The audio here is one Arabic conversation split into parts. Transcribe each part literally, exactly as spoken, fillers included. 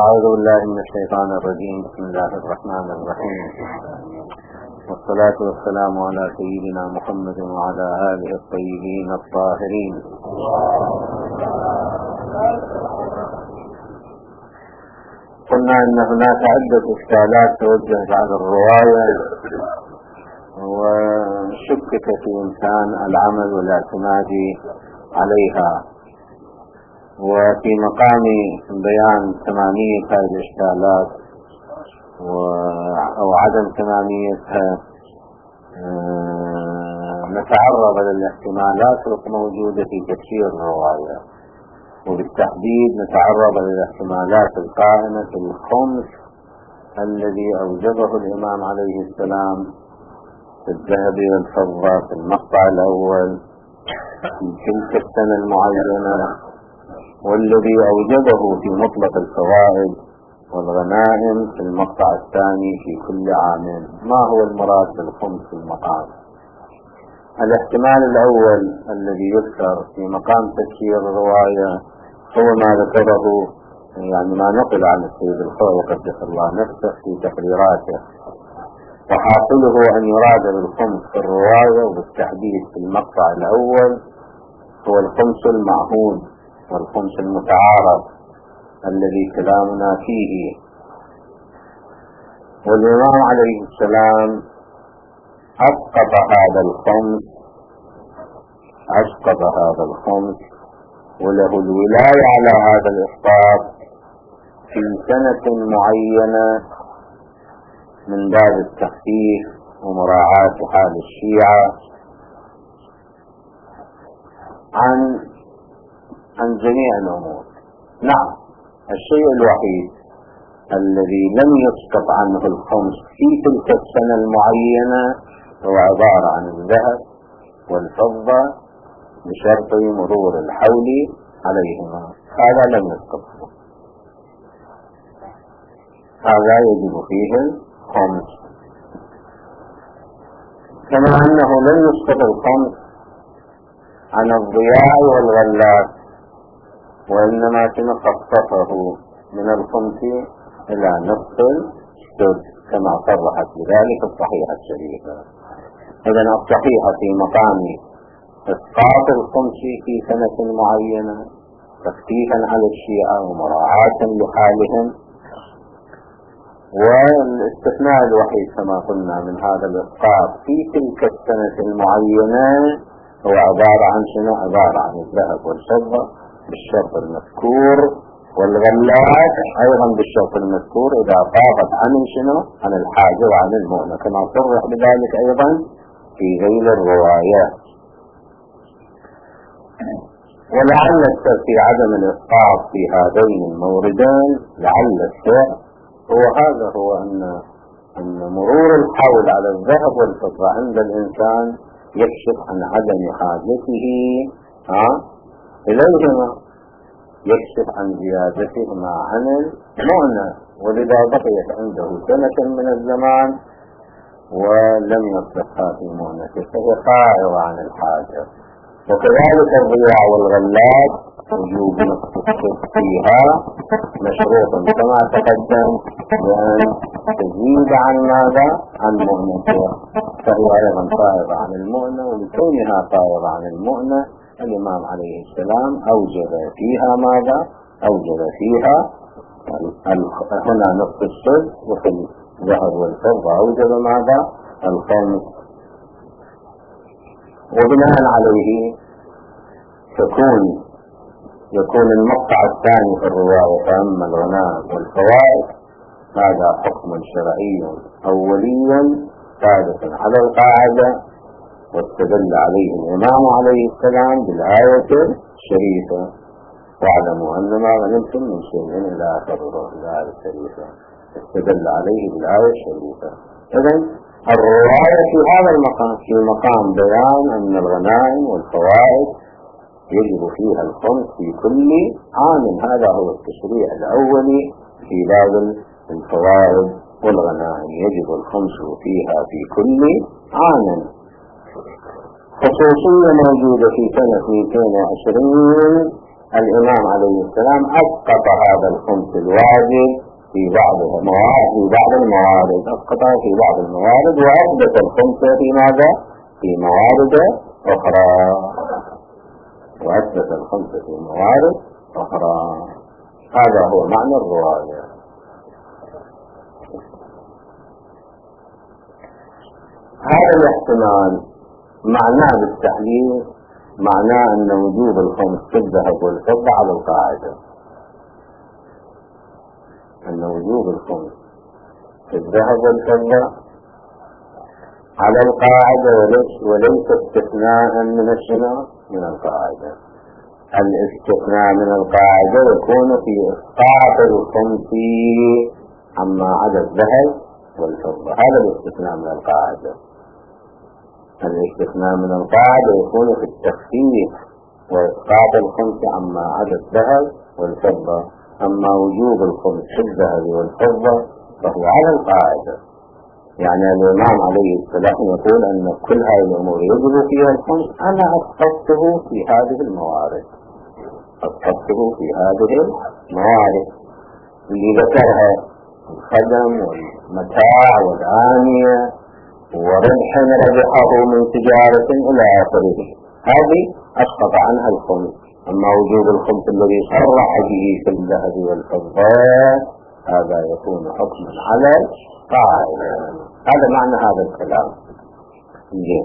أعوذ بالله من الشيطان الرجيم. بسم الله الرحمن الرحيم، والصلاة والسلام على سيدنا محمد وعلى آله الطيبين الطاهرين. قلنا أن هناك عدة إشكالات توجهت على الرواية وشكك في إمكان العمل والاعتماد عليها، وفي مقام بيان تمامية هذه الإشكالات أو عدم تماميتها نتعرض للاحتمالات الموجودة في تفسير الرواية، وبالتحديد نتعرض للاحتمالات القائمة في الخمس الذي أوجبه الإمام عليه السلام في الذهب والفضة في المقطع الأول في تلك السنة المعينة، والذي أوجبه في مطلق الفوائد والغنائم في المقطع الثاني في كل عام. ما هو المراد بالخمس في المقام؟ الاحتمال الأول الذي يذكر في مقام تفسير الرواية هو ما ذكره، يعني ما نقل عن السيد الخوئي قدس الله نفسه في تقريراته، وحاصله أن يراد بالخمس في الرواية وبالتحديد في المقطع الأول هو الخمس المعهود والخمس المتعارف الذي كلامنا فيه. والإمام عليه السلام أسقط هذا الخمس أسقط هذا الخمس وله الولاية على هذا الإسقاط في سنة معينة من باب التخفيف ومراعاة حال الشيعة عن عن جميع الأمور. نعم، الشيء الوحيد الذي لم يسقط عنه الخمس في تلك السنة المعينة هو عبارة عن الذهب والفضة بشرط مرور الحول عليهما، هذا لم يسقط، هذا يجب فيه الخمس. كما أنه لم يسقط الخمس عن الضياع والغلات، وإنما خففه من الخمس إلى نصف السدس كما صرحت بذلك الصحيحة الشريفة. إذن الصحيحة في مقام إسقاط الخمس في سنة معينة تخفيفا على الشيعة ومراعاة لحالهم، والاستثناء الوحيد كما قلنا من هذا الإسقاط في تلك السنة المعينة هو عبارة عن شنو؟ عبارة عن الذهب والفضة بالشرط المذكور، والغلات أيضا بالشرط المذكور إذا طاقت عن شنو؟ عن الحاجة وعن المؤنة، كما صرح بذلك أيضا في غير الروايات. ولعل السر في عدم الإسقاط في هذين الموردين، لعل السر هو هذا، هو أن أن مرور الحول على الذهب والفضة عند الإنسان يكشف عن عدم حاجته ها إليهما، يكشف عن زيادتهما عن المؤنة، ولذا بقيت عنده سنة من الزمان ولم يصلحها في مؤنته، فهي خائرة عن الحاجة. وكذلك الضياع والغلات وجوب التصرف فيها مشروط كما تقدم بأن تزيد عن ماذا؟ عن مؤنته، فهي أيضا طائرة عن المؤنة، ولكونها طائرة عن المؤنة الإمام عليه السلام أوجب فيها ماذا؟ أوجب فيها هنا نصف السدس، وفي الذهب والفضة أوجب ماذا؟ الخمس. وبناء عليه تكون يكون المقطع الثاني في الرواية فأما الغنائم والفوائد هذا حكم شرعي أولي ثابت على القاعدة، واستدل عليه الإمام عليه السلام بالآية الشريفة: واعلموا أن ما غنمتم من شيء إلى آخر الآية الشريفة، استدل عليه بالآية الشريفة. إذن الرواية في هذا المقام في مقام بيان أن الغنائم والفوائد يجب فيها الخمس في كل عام، هذا هو التشريع الأولي في باب الفوائد والغنائم، يجب الخمس فيها في كل عام. خصوصية موجودة في سنة اثنين وعشرين الإمام عليه السلام أسقط هذا الخمس الواجب في بعض الموارد في بعض الموارد أسقطه في بعض الموارد وأثبت الخمس في ماذا؟ في موارد أخرى وأثبت الخمس في موارد أخرى. هذا هو معنى الرواية. هذا الاحتمال معناه بالتحليل معناه أن وجوب الخمس في الذهب والفضة على القاعدة، أن وجوب الخمس في الذهب والفضة على القاعدة وليس استثناء من الشنو من القاعدة. الاستثناء من القاعدة يكون في إسقاط الخمس عما عدا الذهب والفضة، هذا الاستثناء من القاعدة. الاستثناء من القاعدة يكون في التخفيف وإسقاط الخمس عما عدا الذهب والفضة. أما وجوب الخمس في الذهب والفضة فهو على القاعدة. يعني الإمام عليه السلام يقول أن كل هذه الأمور يجب فيها الخمس، أنا أسقطته في هذه الموارد، أسقطته في هذه الموارد اللي ذكرها: الخدم والمتاع والآنية وربح ربحه من تجارة إلى آخره، هذه أسقط عنها الخمس. أما وجوب الخمس الذي صرح به في الذهب والفضة هذا يكون حكما على القاعدة. هذا معنى هذا الكلام. جيد.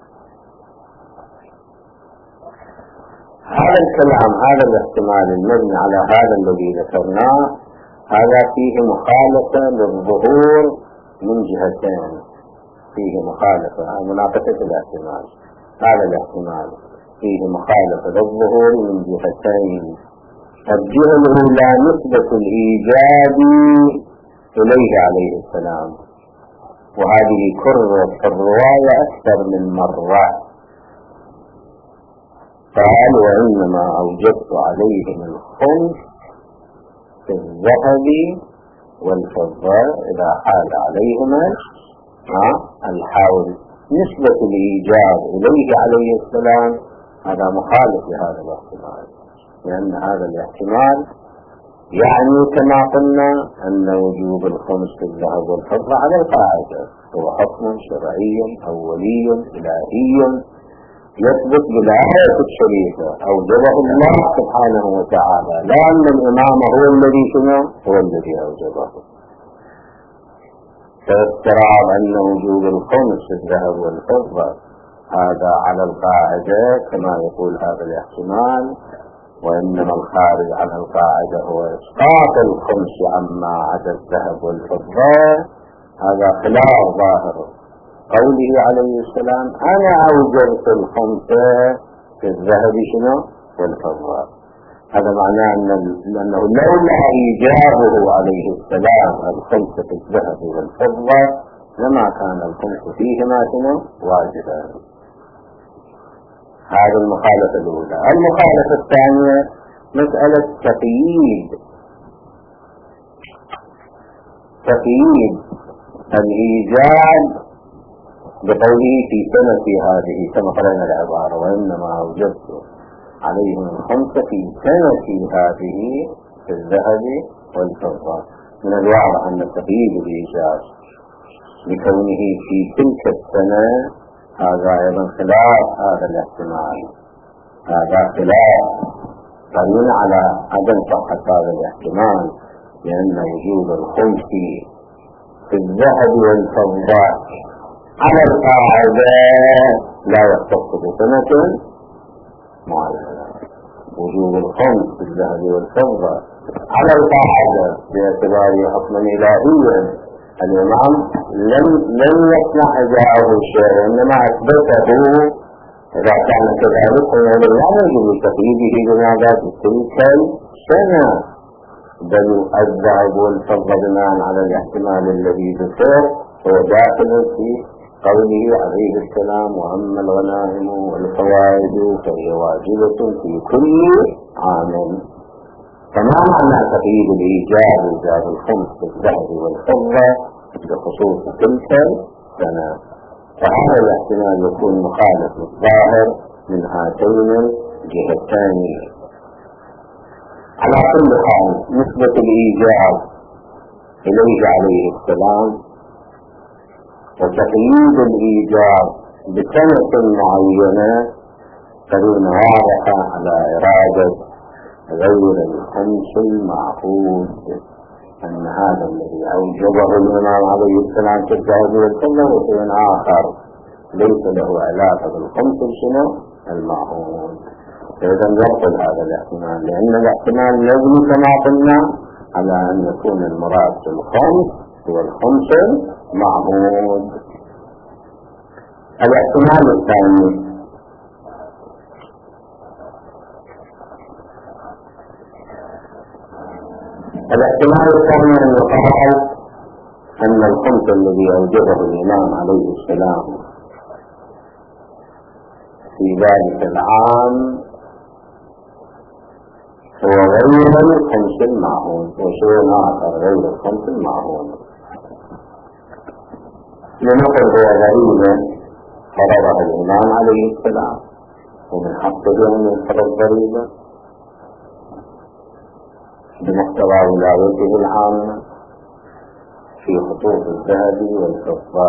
هذا الكلام هذا الاحتمال المبني على هذا الذي ذكرناه هذا فيه مخالفة للظهور من جهتين، فيه مخالفة مناقشة الاحتمال. هذا الاحتمال فيه مخالفة للظهور من جهتين. الجهة الأولى نسبة الإيجاب إليه عليه السلام، وهذه كررت في الرواية أكثر من مرة. قال: وإنما أوجبت عليهم الخمس في الذهب والفضة إذا حال عليهما الحول. نسبة الإيجاب إليه عليه السلام هذا مخالف لهذا الاحتمال، لأن هذا الاحتمال يعني كما قلنا أن وجوب الخمس في الذهب والفضة على القاعدة هو حكم شرعي أولي إلهي يثبت بالآية الشريفة أوجبه الله سبحانه وتعالى، لا أن الإمام هو الذي شنو هو الذي أوجبه. فافتراض أن وجوب الخمس في الذهب والفضة هذا على القاعدة كما يقول هذا الاحتمال، وإنما الخارج عن القاعدة هو إسقاط الخمس عما عدا الذهب والفضة، هذا خلاف ظاهر قوله عليه السلام: أنا أوجبت الخمس في الذهب شنو والفضة. هذا معناه أن أنه لولا إيجابه عليه السلام الخمس في الذهب والفضة لما كان الخمس فيهما شنو واجبا. هذه المخالفة الأولى. المخالفة الثانية مسألة تقييد تقييد الإيجاب بقوله في سنة هذه كما قرأنا العبارة: وإنما أوجبت عليهم الخمس في سنة هذه في الذهب والفضة. من الواضح أن تقييد الإيجاب بكونه في تلك السنة هذا أيضا خلاف هذا الاحتمال، هذا خلاف دليل على عدم صحة هذا الاحتمال، لأن وجوب الخمس في الذهب والفضة على القاعدة لا يختص بسنة معينة. وجوب الخمس في الذهب والفضة على القاعدة باعتباره حكما إلهيا، الإمام لم لم يصنع إجاءه الشيء وإنما أثبته. إذا كان كذلك فإنه لا يجب تقييده بماذا في تلك السنة، بل الذهب والفضة بناء على الاحتمال الذي ذكر هو داخل في قوله عليه السلام: وأما الغنائم والفوائد فهي واجبة في كل عام. فما معنى تقييد الإيجاب إيجاب الخمس في الذهب والفضة بخصوص تلك السنة؟ فهذا الاحتمال يكون مخالف للظاهر من هاتين الجهتين. على كل حال نسبة الإيجاب إليه عليه السلام وتقييد الإيجاب بسنة معينة قرينة واضحة على إرادة غير الخمس المعهود، أن هذا الذي أوجبه الإمام عليه السلام في الذهب والفضة وشيء آخر ليس له علاقة بالخمس شنو المعهود. فإذا يبطل هذا الاحتمال، لأن الاحتمال يبني كما قلنا على أن يكون المراد بالخمس هو الخمس المعهود. الاحتمال الثاني الاحتمال الثاني أن يقال أن الخمس الذي أوجبه الإمام عليه السلام في ذلك العام هو غير الخمس المعهود وشيء آخر غير الخمس المعهود. لنقل هو غريبة فرضها الإمام عليه السلام ومن حقه أن يفرض غريبة بمقتضى ولايته العامة في خطوط الذهب والفضة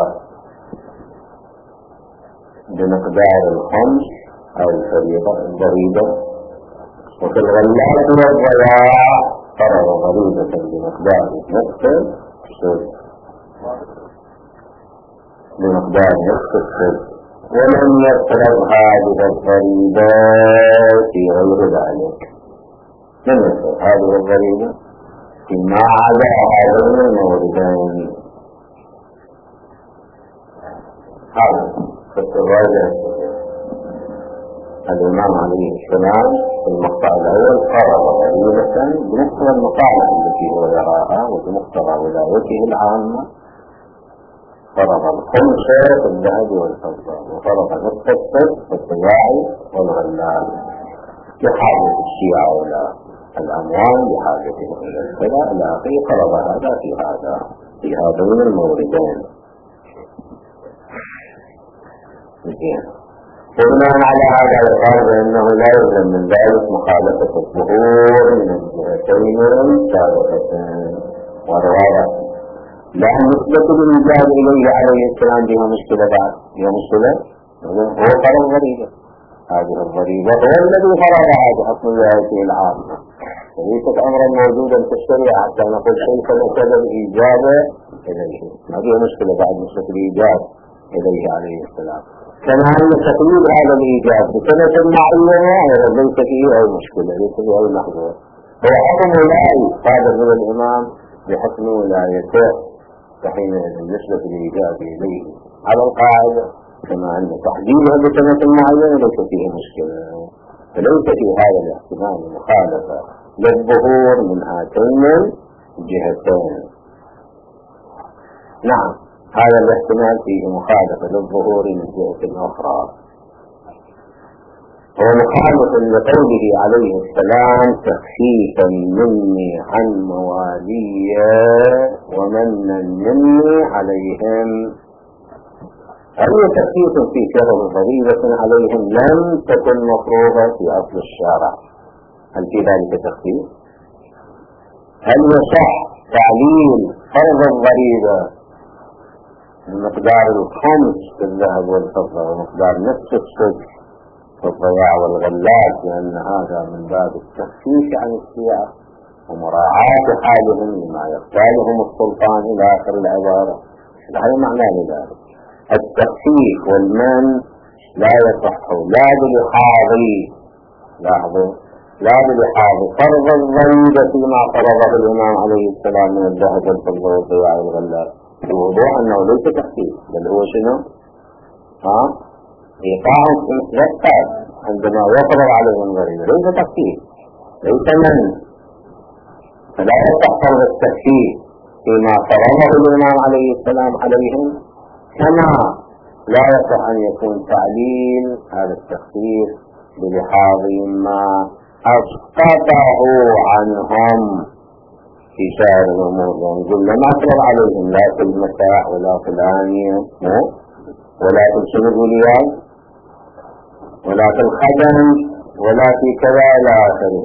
بمقدار الخمس أو الفريضة الضريبة، وفي الغلات والضياع فرض ضريبة بمقدار نصف السدس بمقدار نصف السدس، ولم يفرض هذه الضريبة في غير ذلك. لم يفرض هذه الضريبة فيما عدا هذين الموردين. هذا فالتراجع الإمام عليه السلام في المقطع الأول فرض ضريبة بمقتضى المقامة التي هو يراها وبمقتضى ولايته العامة، فرض الخمس في الذهب والفضة وفرض نصف السدس في الضياع والغلال بحاجة الشيعة إلى الأموال بحاجتهم إلى الكذا إلى آخره، فرض هذا في هذا في هذين الموردين. وبناء على هذا يقال بأنه لا يلزم من ذلك مخالفة الظهور من الجهتين السابقتين والرابع، لأن نسبة الإيجاب إليه عليه السلام بها مشكلة بعد بها مشكلة هو فرض ضريبة. هذه الضريبة هو الذي فرضها بحكم ولايته العامة، وليست أمرا موجودا في الشريعة حتى نقول كيف نسب الإيجاب إليه. هذه مشكلة بعد نسبة الإيجاب إليه عليه السلام. كما أن تقييد هذا الإيجاب بسنة معينة ليس فيه أي مشكلة، ليس فيه أي محظور، هو حكم ولاية صادر من الإمام بحكم ولايته، فحينئذ نسبة الإيجاب إليه على القاعدة كما أن تحديدها بسنة معينة ليس فيه مشكلة، فليس في هذا الاحتمال مخالفة للظهور من هاتين الجهتين. نعم، هذا الاحتمال فيه مخالفة للظهور من جهة أخرى، هو مخالف لقوله عليه السلام تخفيفا مني عن موالي ومنا مني عليهم. أي تخفيف في شهر ضريبة عليهم لم تكن مفروضة في أصل الشارع، هل في ذلك تخفيف؟ هل يصح تعليل فرض الضريبة بمقدار الخمس في الذهب والفضة ومقدار نصف السدس في الضياع والغلات، لأن هذا من باب التخفيف عن الشيعة ومراعاة حالهم لما يختالهم السلطان إلى آخر العبارة. هذا معنى لذلك التخفيف والمن لا يصح لا بلحاظ لاحظوا لا بلحاظ فرض الضريبة فيما فرضه الإمام عليه السلام من الذهب والفضة والضياع والغلات، بوضوح أنه ليس تخفيف بل هو شنو؟ ها؟ إيقاع مستقبل عندما يفرض عليهم الضريبة، ليس تخفيف ليس من، فلا يصح فرض التخفيف فيما فرضه الإمام عليه السلام عليهم، كما لا يصح أن يكون تعليل هذا التخفيف بلحاظ ما أسقطه عنهم في سائر الأمور، يعني يقول لما أفرض عليهم لا في المتاع ولا في الآنية ولا في الشنب والياج ولا في الخدم ولا في كذا إلى آخره،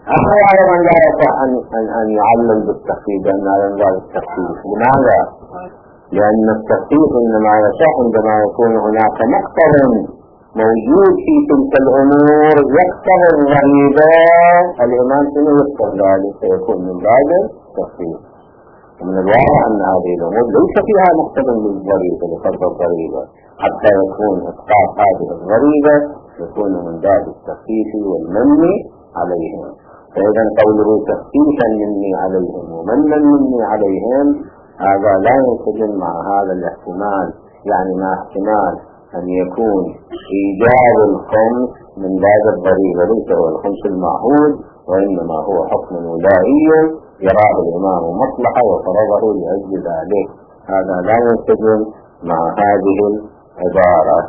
أما يعلم أن لا يصح أن, أن, أن يعلل بالتخفيف لأن هذا من باب التخفيف. لماذا؟ لأن التخفيف إنما يصح عندما يكون هناك مقتضى موجود في تلك الأمور يقتضي الغريبة. الإمام شنو يقتضي ذلك؟ سيكون من باب التخفيف. ومن الواقع أن هذه الأمور ليس فيها مقتضى للغريبة لفرض الغريبة، حتى يكون إسقاط هذه الغريبة يكون من باب التخفيف والمن عليهم. فإذا قوله تخفيفا مني عليهم ومنا مني عليهم هذا لا ينسجم مع هذا الاحتمال، يعني مع احتمال أن يكون إيجاب الخمس من باب الضريبة ليس هو الخمس المعهود، وإنما هو حكم ولائي يراه الإمام مصلحة وفرضه لأجل ذلك. هذا لا ينسجم مع هذه العبارة.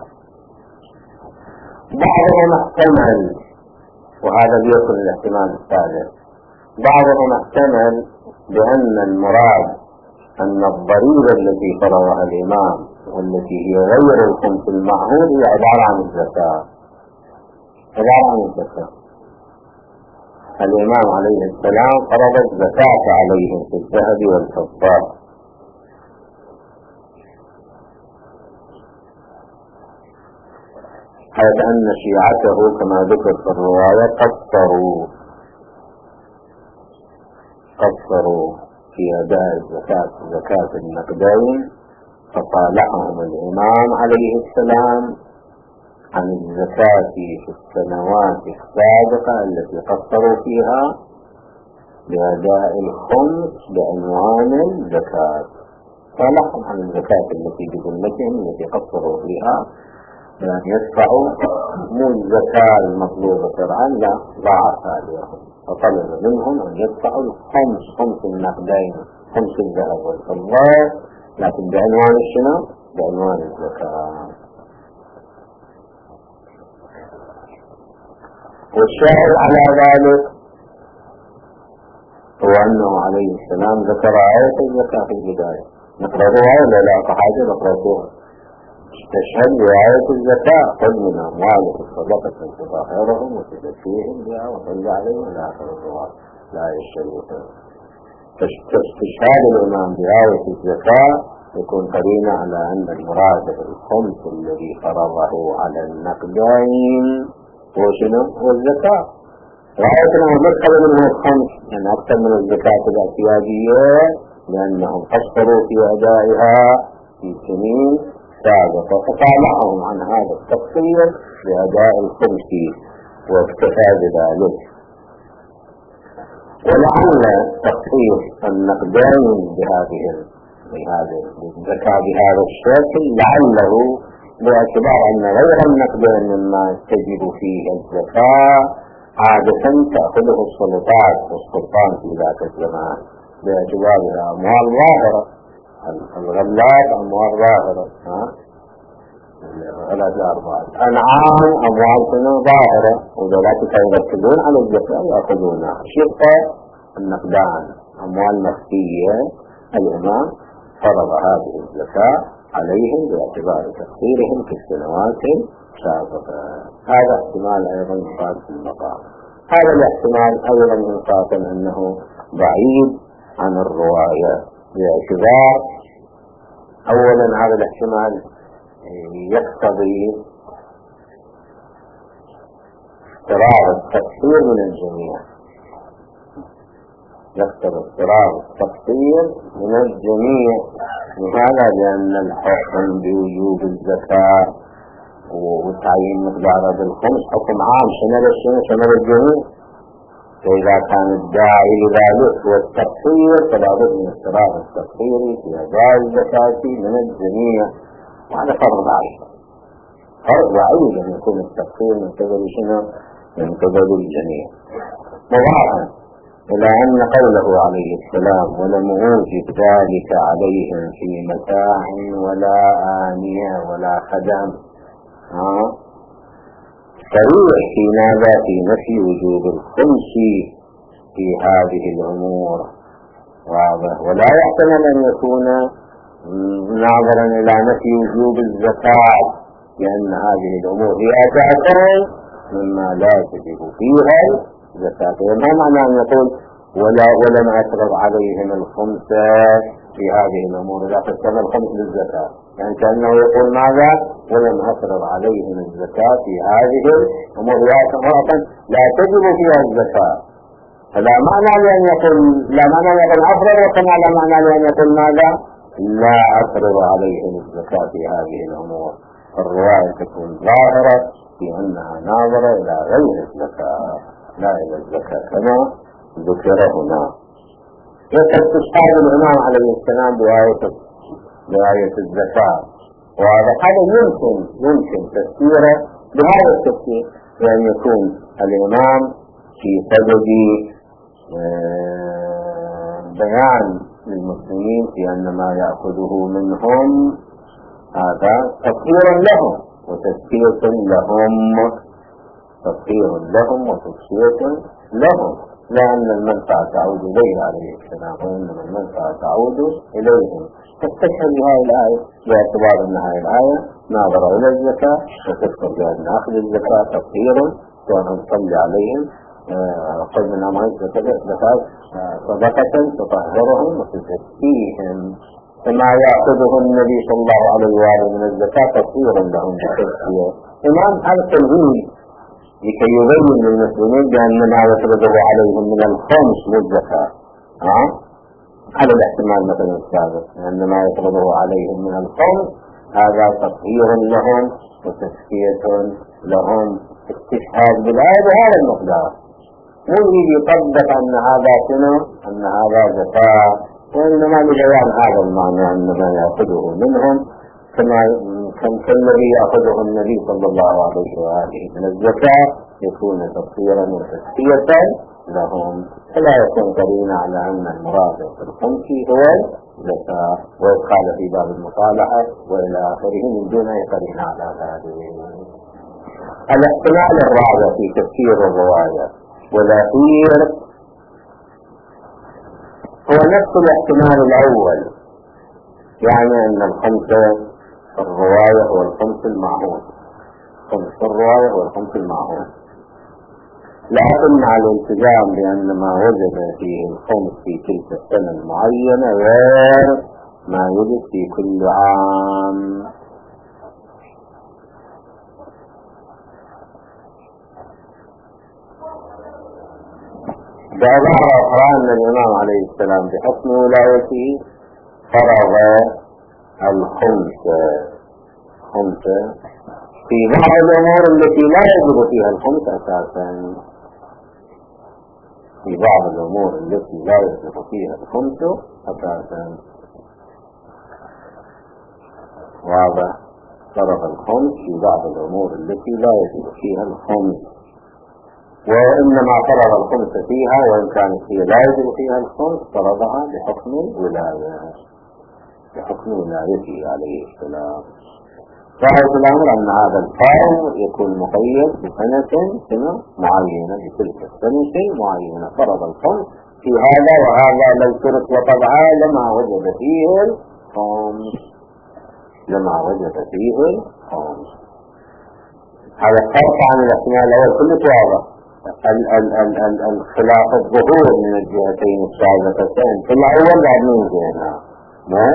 بعضهم احتمل، وهذا بيكون الاحتمال الثالث، بعضهم احتمل بأن المراد أن الضريبة التي فرضها الإمام والتي هي غير الخمس المعهود هي عبارة عن الزكاة، عبارة عن الزكاة. الإمام عليه السلام فرض الزكاة عليهم في الذهب والفضة، حيث أن شيعته كما ذكر في الرواية قصروا قصروا في أداء الزكاة زكاة النقدين، فصالحهم الإمام عليه السلام عن الزكاة في السنوات السابقة التي قصروا فيها بأداء الخمس بعنوان الزكاة. صالحهم عن الزكاة التي بذمتهم التي قصروا فيها بأن يدفعوا مو الزكاة المطلوبة شرعا، لا ضاعفها لهم، فطلب منهم أن يدفعوا الخمس خمس النقدين خمس الذهب والفضة، لكن بعنوان الشنو؟ بعنوان الزكاة. والشاهد على ذلك هو أنه عليه السلام ذكر آية الزكاة في البداية. نقرأها ولا لا؟ فحاجة نقرأها. تشهد بآية الزكاة: خذ من أموالهم صدقة تطهرهم وتزكيهم بها وصل عليهم إلى آخر الرواية لا يشتركون. استشهاد الإمام بآية الزكاة يكون قرينة على أن المراد بالخمس الذي فرضه على النقدين هو شنو؟ هو الزكاة. رأيتنا مدخل منه الخمس، يعني أكثر من الزكاة الاعتيادية، لأنهم قصروا في أدائها في سنين سابقة، فصالحهم عن هذا التقصير بأداء الخمس واكتفى بذلك. ولعل تقصير النقدين بهذه بهذه الزكاة بهذا الشكل لعله باعتبار أن غير النقدين مما تجب فيه الزكاة عادة تأخذه السلطات والسلطان في ذاك الزمان باعتبارها أموال ظاهرة. الغلات أموال ظاهرة، ها غلات الأربعة، أنعام أموال ظاهرة، وذلك يركزون على الزكاة يأخذونها. شرطة النقدان أموال مخفية، الإمام فرض هذه الزكاة عليهم باعتبار تقصيرهم في السنوات السابقة. هذا احتمال أيضا يقال في المقام. هذا الاحتمال أيضا يقال أنه بعيد عن الرواية باعتبار أولا هذا الاحتمال يقتضي اضطرار التقصير من الجميع، يقتضي اضطرار التقصير من الجميع. لهذا لأن الحكم بوجوب الزكاة وتعيين مقدارها بالخمس حكم عام شمل الشمل شمل الجميع، فإذا كان الداعي لذلك هو التقصير فلا بد من اضطرار التقصير في أداء الزكاة من الجميع، وهذا فرض عين. فرض عين أن يكون التقصير من قبل شنو؟ من قبل الجميع، مضاعفا إلى أن قوله عليه السلام: ولم أوجب ذلك عليهم في متاع ولا آنية ولا خدم، صريح في ماذا؟ في نفي وجوب الخمس في هذه الأمور، واضح. ولا يحتمل أن يكون ناظرا إلى نفي وجوب الزكاة، لأن هذه الأمور هي أساسا مما لا تجب فيها زكاته. ما معنى أن يقول ولا ولم أفرض عليهم الخمسة في هذه الأمور إذا قسم الخمس للزكاة؟ يعني كأنه يقول ماذا؟ ولم أفرض عليهم الزكاة في هذه الأمور لا تجب فيها الزكاة. فلا معنى لأن يقول لا معنى لأن أفرض، وكما لا معنى لأن يقول ماذا؟ لا أفرض عليهم الزكاة في هذه الأمور. الرواية تكون ظاهرة في أنها ناظرة إلى غير الزكاة لا إلى الزكاة كما ذكر هنا. يستشهد الإمام عليه السلام بآية بآية الزكاة، وهذا هذا يمكن يمكن تفسيره بهذا التفسير، بأن يكون الإمام في صدد بيان للمسلمين في أن ما يأخذه منهم هذا تطهير لهم وتزكية لهم، تطهير لهم وتزكية لهم، لأن المنفعة تعود إليه عليه السلام، وإنما المنفعة تعود إليهم. تستشهد بهذه الآية باعتبار أن هذه الآية ناظرة إلى الزكاة، وتذكر بأن أخذ الزكاة تطهير، وأن نصلي عليهم قل من أمرين زكاة صدقة تطهرهم وتزكيهم، كما يأخذه النبي صلى الله عليه وآله من الزكاة تطهيرا لهم بتزكية. إمام هذا التنبيه لكي يبين للمسلمين بأن ما يفرضه عليهم من الخمس للزكاة على الاحتمال مثلا السابق، أن ما يفرضه عليهم من الخمس هذا تطهير لهم وتزكية لهم. استشهاد بالآية بهذا المقدار، مو يريد يطبق أن هذا شنو؟ أن هذا زكاة، وإنما لبيان هذا المعنى أن ما يأخذه منهم كما كالذي يأخذه النبي صلى الله عليه وآله من الزكاة يكون تطهيرا وتزكية لهم، فلا يكون قرينا على أن المراد بالخمس هو الزكاة ويقال في باب المصالحة وإلى آخره من دون قرينا على ذلك. الاحتمال الرابع في تفسير الرواية والأخير هو نفس الاحتمال الأول، يعني أن الخمسة الرواية هو الخمس المعهود، خمس الرواية هو الخمس المعهود، لكن مع الالتزام بأن ما وجد فيه الخمس في تلك السنة المعينة غير ما يوجد في كل عام. بعبارة أخرى أن الإمام عليه السلام بحكم ولايته فرض الخمسة خمسة في بعض الأمور التي لا يجب فيها الخمس أساسا، في بعض الأمور التي لا يجب فيها الخمس أساسا. واضح؟ فرض الخمس في بعض الأمور التي لا يجب فيها الخمس، وإنما فرض الخمس فيها وإن كانت هي لا يجب فيها الخمس فرضها بحكم الولاية، بحكم ولايته عليه السلام. ظاهر الأمر أن هذا الفرض يكون مقيد بسنة سنة معينة، بتلك السنة معينة فرض الخمس في هذا، وهذا لو ترك وطبعا لما وجد فيه الخمس، لما وجد فيه الخمس. هذا فرق عن الاحتمال الأول كله واضح. الخلاف الظهور من الجهتين السابقتين في الأول بعد من جهنا ما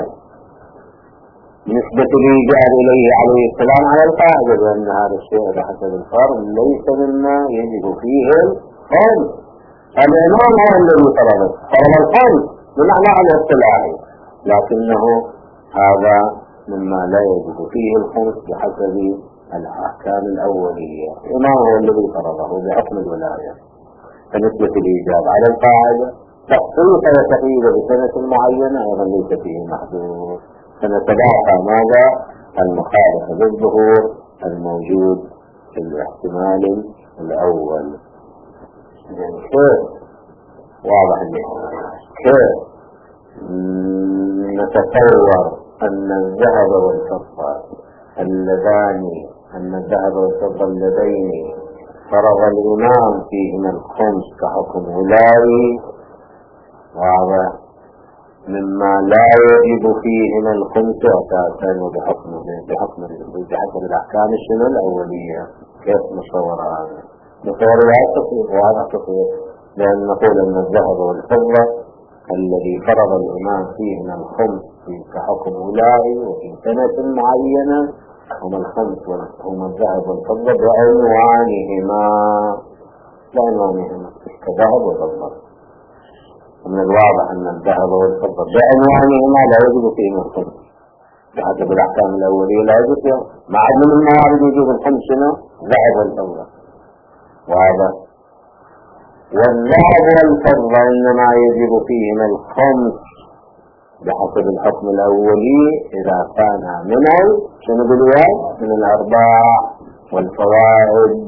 نسبة الإيجاد إليه عليه السلام على القاعدة بأن هذا الشيء بحسب الفرض ليس مما يجب فيه الخمس. الإمام هو الذي فرض فرض الخمس بمعنى على الاصطلاحي، لكنه هذا مما لا يجب فيه الخمس بحسب الأحكام الأولية. الإمام هو الذي فرضه بحكم الولاية، فنسبة الإيجاب على القاعدة تخصيص وتقييد بسنة معينة أيضا ليس فيه محدود، فنتبعها ماذا؟ المخالفة بالظهور الموجود في الاحتمال الأول. يعني كيف واضح كيف نتصور أن الذهب والفضة اللذان أن الذهب والفضة اللذين فرض الإمام فيهما الخمس كحكم ولاي، وهذا مما لا يجب فيهما الخمس أساسا وبحكم بحكم بحسب الأحكام الشنو الأولية. كيف نصور هذا؟ بطوريات تصير وهذا تصير، لأن نقول أن الذهب والفضة الذي فرض الإمام فيه من الخمس كحكم ولائي وفي سنة معينة هم الخمس هم الذهب والفضة بعنوانهما بعنوانهما كذهب وفضة. ومن الواضح أن الذهب والفضة بعنوانهما لا يجب فيهما الخمس بحسب الأحكام الأولية، لا يجب فيها مع من الموارد يجب الخمس ذهب والفضة. وهذا والذهب والفضة إنما يجب فيهما الخمس بحسب الحكم الأولي إذا كان من شنو بالواد من الأرباع والفوائد.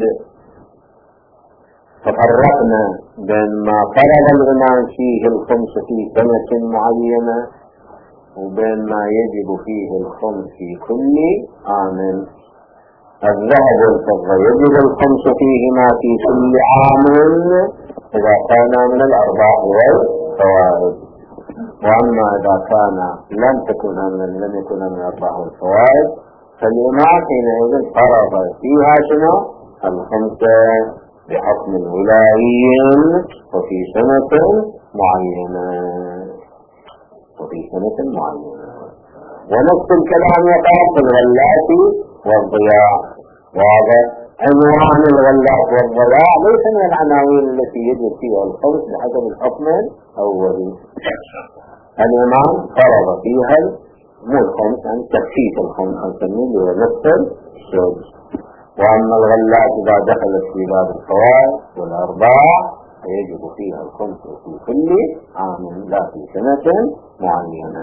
ففرقنا بين ما فرض الإمام فيه الخمس في سنة معينة وبين ما يجب فيه الخمس في كل عام. الذهب والفضة يجب الخمس فيهما في كل عام إذا كان من الأرباح والفوائد، وأما إذا كان لم تكن من لم يكن من الأرباح والفوائد فالإمام حينئذ فرض فيها شنو الخمسة بحكم الولائي وفي سنة معينة وفي سنة معينة. ونفس الكلام يقع في الغلات والضياع. وهذا عنوان الغلات والضياع ليس من العناوين التي يجب فيها الخمس بحسب الحكم الأولي. الإمام فرض فيها مو الخمس عن تخفيف الخمس نسميه ونفس السدس. وأما الغلات إذا دخلت في باب الفوائد والأرباع فيجب فيها الخمس في كل عام لا في سنة معينة.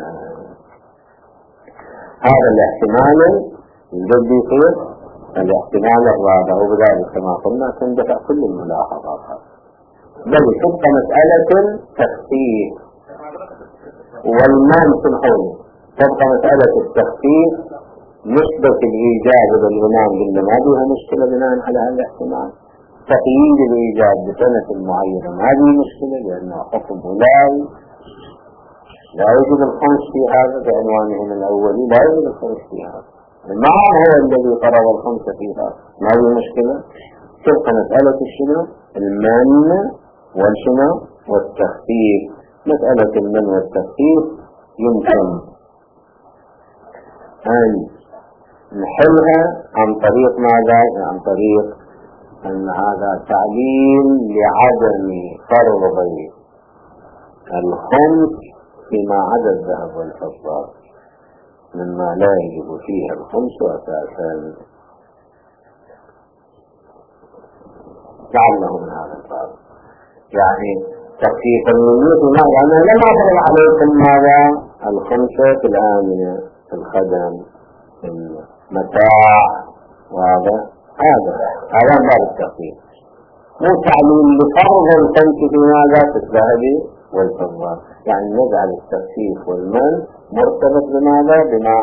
هذا الاحتمال الجد يصير الاحتمال الرابع، وبذلك كما قلنا تندفع كل الملاحظات، بل تبقى مسألة التخفيف والمال سنحوني تبقى مسألة التخفيف نسبة الإيجاب للإمام بالله ما بها مشكلة بناء على هذا الاحتمال. تقييد الإيجاب بسنة معينة ما بها مشكلة لأنه حكم ولاي لا يوجد الخمس في هذا بعنوانه من الأول لا يوجد الخمس في هذا. المعنى هو الذي فرض الخمسة فيها ما بها مشكلة. تبقى مسألة الشنو المن والشنو والتخفيف. مسألة المن والتخفيف يمكن أن نحلها عن طريق ماذا؟ عن طريق أن هذا تعليل لعدم فرض الخمس فيما عدا الذهب والفضة مما لا يجب فيه الخمس أساسا، لعله من هذا الباب. يعني تخفيف المنية ماذا؟ أنا لم أفرض عليكم ماذا؟ الخمسة في الآمنة في الخدم في المتاع. وهذا هذا هذا باب التخفيف، مو تعليل لفرض الخمس في ماذا؟ في الذهب والفضة. يعني نجعل التخفيف والمن مرتبط بماذا؟ بما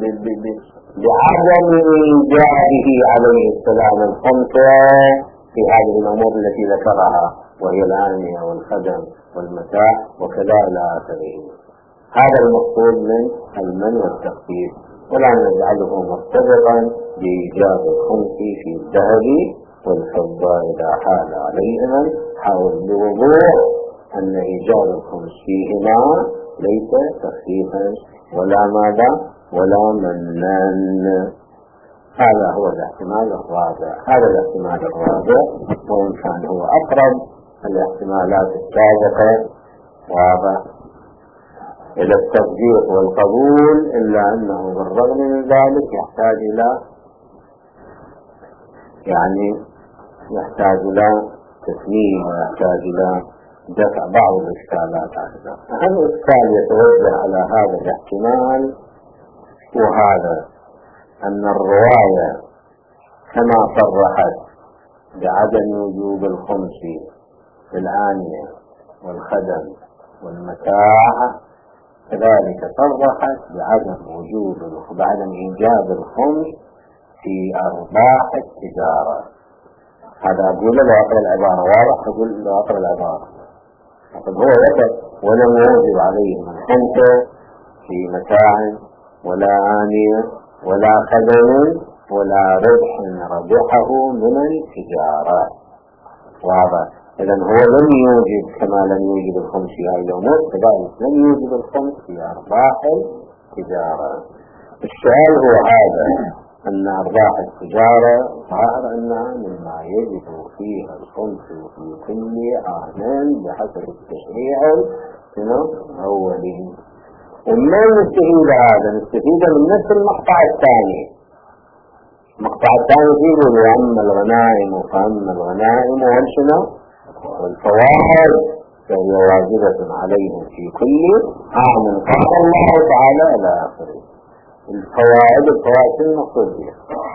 بعدم إيجابه عليه السلام الخمسة في هذه الأمور التي ذكرها وهي الآنية والخدم والمتاع وكذا إلى آخره. هذا المقصود من المن والتخفيف، ولا نجعله مرتبطا بإيجاب الخمس في الذهب والفضة إذا حال عليهما. حاول بوضوح أن إيجاب الخمس فيهما ليس تخفيفا ولا ماذا ولا منان. هذا هو الاحتمال الرابع. هذا الاحتمال الرابع وإن كان هو أقرب الاحتمالات السابقة واضح إلى التصديق والقبول، إلا أنه بالرغم من ذلك يحتاج إلى يعني يحتاج إلى تسليم ويحتاج إلى دفع بعض الإشكالات عنه. أهم إشكال يتوجه على هذا الاحتمال وهذا أن الرواية كما صرحت بعدم وجوب الخمس في الآنية والخدم والمتاع كذلك صرحت بعدم وجوب بعدم إيجاب الخمس في أرباح التجارة. هذا أقول له أقرأ العبارة واضح، أقول له أقرأ العبارة فقد هو يكتب ولم يوجب عليهم الخمس في متاع ولا آنية ولا خدم ولا ربح ربحه من التجارة. واضح. إذا هو لم يوجد كما لم يوجد الخمس في هذه الأمور، كذلك لم يوجد الخمس في أرباح التجارة. السؤال هو هذا، أن أرباح التجارة ظاهر أنها مما يجب فيها الخمس في كل عام بحسب التشريع الأولي. وما نستفيد هذا؟ نستفيد من نفس المقطع الثاني. المقطع الثاني فيه وأما الغنائم فأما الغنائم والشنو والفوائد فهي واجبة عليهم في كل عام قال الله تعالى إلى آخره. الفوائد الفوائد المقصود بها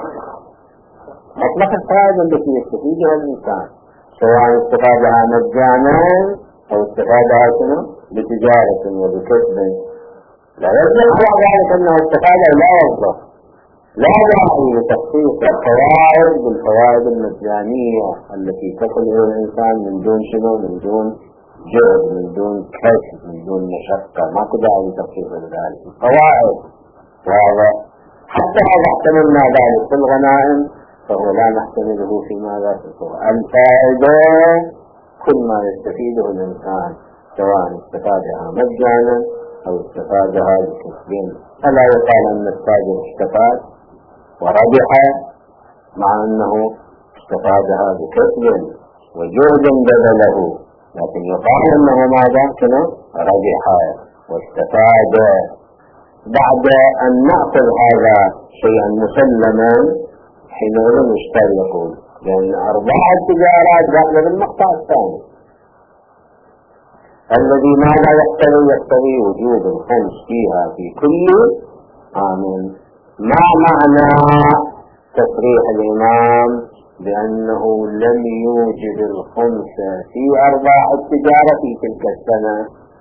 مطلق الفوائد التي يستفيدها الإنسان، سواء استفادها مجانا أو استفادها شنو بتجارة وبكسب، لا يصدق على ذلك أنه استفاد لا يصدق. لا داعي لتخصيص الفوائد بالفوائد المجانية التي تصل إلى الإنسان من دون شنو، من دون جهد، من دون كسب، من دون مشقة. ما داعي لتخصيص ذلك. الفوائد واضح. حتى إذا احتملنا ذلك في الغنائم فهو لا نحتمله في ماذا في القرآن. الفائدة كل ما يستفيده الإنسان سواء استفادها مجانا أو استفادها بكسبين. فلا يقال أن التاجر استفاد وربح مع أنه استفادها بكسب وجهد بذله، لكن يقال أنه ماذا كنا ربح واستفاد. بعد أن نأخذ هذا شيئا مسلما حينئذ نشتري يقول لأن أرباح التجارات داخل بالمقطع الثاني الذي ماذا يقتضي يقتضي وجود الخمس فيها في كل عام. ما معنى تصريح الإمام بأنه لم يوجد الخمس في أرباح التجارة في تلك السنة؟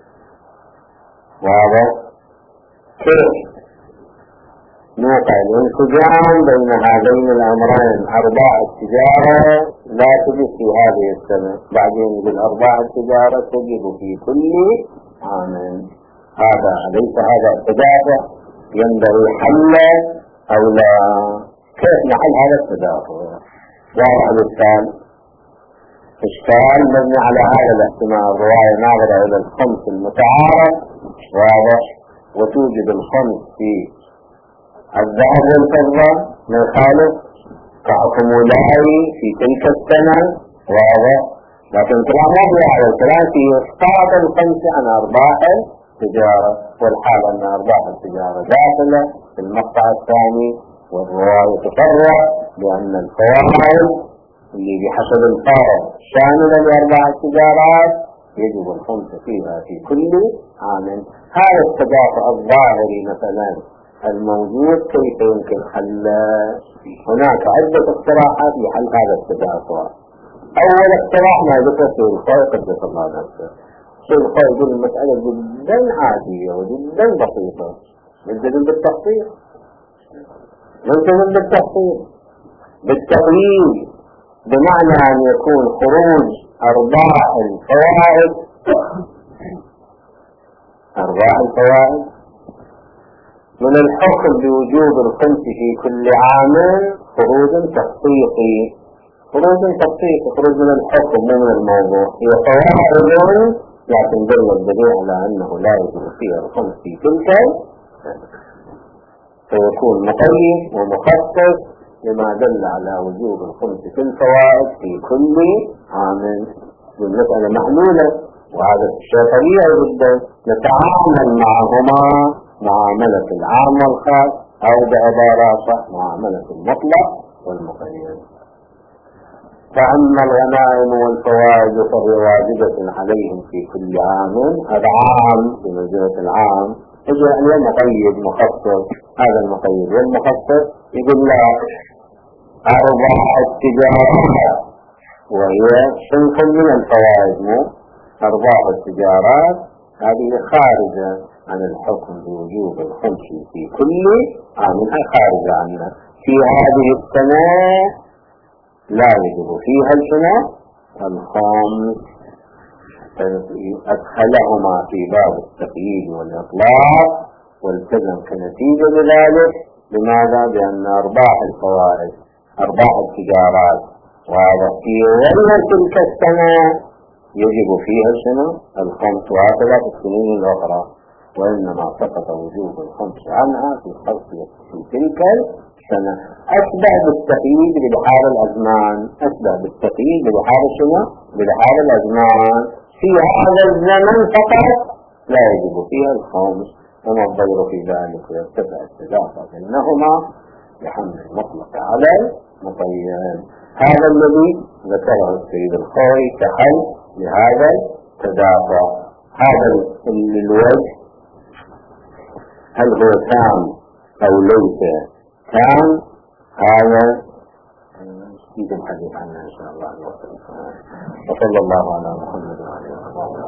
واضح؟ كيف نوقع الانسجام بين هذين الأمرين؟ أرباح التجارة لا تجد في هذه السنة، بعدين يقول أرباح التجارة تجد في كل عام. هذا أليس هذا التدافع ينبغي حله أو لا؟ كيف نحل هذا التدافع؟ واضح الإشكال؟ إشكال مبني على هذا الاحتمال. رواية ناظرة إلى الخمس المتعارف واضح، وتوجد الخمس في الذهب والفضة من خالص كأكمولاي في تلك السنة واضح، لكن كلام ما في هذا الكلام في إسقاط الخمس عن أرباح التجارة، والحال أن أرباح التجارة داخلة في المقطع الثاني. والرواية تفرع بأن الفوائد اللي بحسب الفارق شاملة لأرباح التجارات يجب الخمس فيها في كل عام. هذا التدافع الظاهري مثلا الموجود كيف يمكن حله؟ هناك عدة اقتراحات لحل هذا التدافع. أول اقتراح ما ذكر في الخير قدس الله نفسه. في الخير يقول المسألة جدا عادية وجدا بسيطة، نلتزم بالتخطيط نلتزم بالتخطيط بالتقليل، بمعنى أن يكون خروج أرباح الفوائد أرباح الفوائد من الحكم بوجوب الخمس في كل عام خروج تخطيطي خروج تخطيطي خروج من الحكم من الموضوع. هي فوائد لكن دل الدليل على أنه لا يجب فيها الخمس في تلك، فيكون مقيد ومخصص لما دل على وجوب الخمس في الفوائد في كل عام. والمسألة محلولة، وهذا الشيء طبيعي جدا. نتعامل معهما معاملة العام والخاص، أو بعبارة صح معاملة المطلق والمقيد. فأما الغنائم والفوائد فهي واجبة عليهم في كل عام. هذا عام بمنزلة العام، يجب أن يقيد مخصص. هذا المقيد والمخصص يقول لا، أرباح التجارات وهي صنف من الفوائد، مو أرباح التجارات هذه خارجة عن الحكم بوجوب الخمس في كل عام، خارجة عنه. في هذه السنة لا يجب فيها السنة الخمس، أدخلهما في باب التقييد والإطلاق والتزم كنتيجة لذلك. لماذا؟ بأن أرباح الفوائد أرباح التجارات وهذا في غير تلك السنة يجب فيها شنو؟ الخمس، وهكذا في السنين الأخرى، وإنما سقط وجوب الخمس عنها في خلق في تلك السنة. أشبه بالتقييد ببحار الأزمان، أشبه بالتقييد ببحار شنو؟ ببحار الأزمان. في هذا الزمن فقط لا يجب فيها الخمس، وما الضير في ذلك ويرتفع التدافع بينهما بحمل المطلق على المقيد. هذا الذي ذكره السيد الخوي كحل لهذا التدافع. هذا الوجه هل هو تام أو ليس تام؟ هذا يجب الحديث عنه إن شاء الله. وصلى الله على محمد وعلى آله وصحبه.